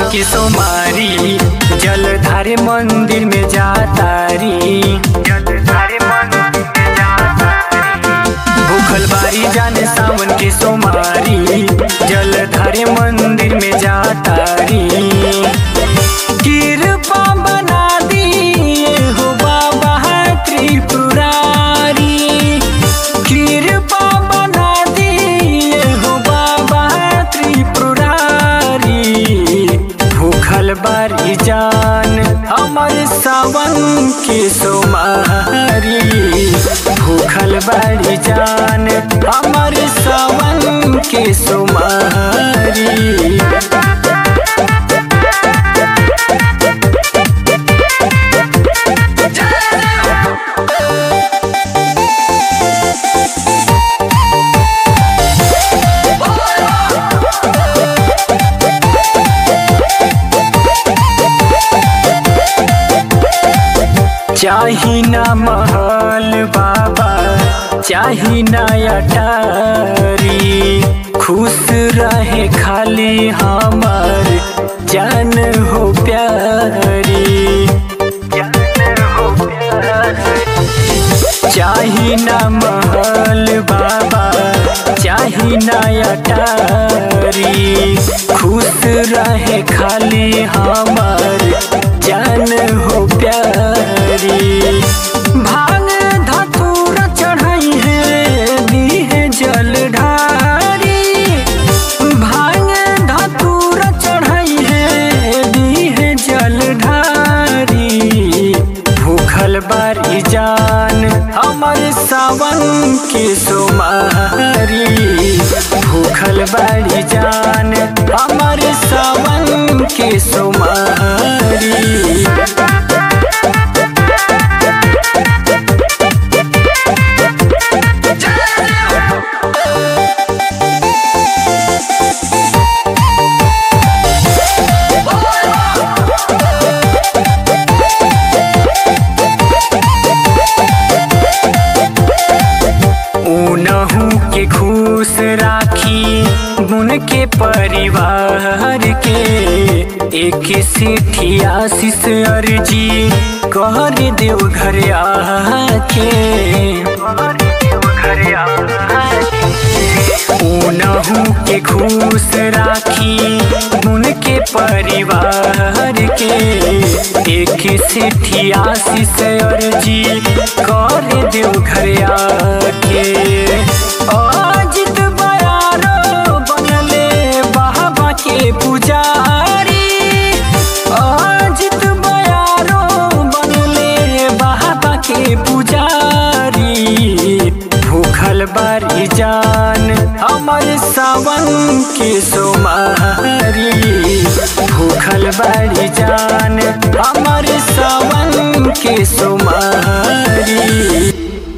के सोमारी जलधारे मंदिर में जातारी। भूखल बारी जाने सावन के सोमारी जलधारे मंदिर में जातारी। कृपा बना दिए हो बाबा त्रिपुरारी, कृपा बना दिए हो बाबा त्रिपुरारी। भूखल बारी जान हमर सावन के सोमारी, भूखल बारी जान हमर सावन के सोमारी। चाही ना महल बाबा चाही ना अटारी, खुश रहे खाली हमार जान हो प्यारी। चाही ना महल बाबा चाही ना अटारी, खुश रहे खाली हमार जान हो प्यारी। भांग धतूरा चढ़ाई है दी है जल ढारी, भांग धतूरा चढ़ाई है दी है जल ढारी। भूखल बारी जान हमर सावन के सोमारी, भूखल बारी जान हमर सावन के सोमारी। उनहु के खुश राखी गुण के परिवार के, एक सिठी आशीष अर्जी कर देव घर आके। उनहु के खुश राखी गुण के परिवार के, एक सिठी आशीष अर्जी कर देव घर आके। अजित बयारो बनले बाबा के पुजारी, अजित बयारो बनले बाबा के पुजारी। भूखल बारी जान हमर सावन के सोमारी, भूखल बारी जान हमर सावन के सोमारी।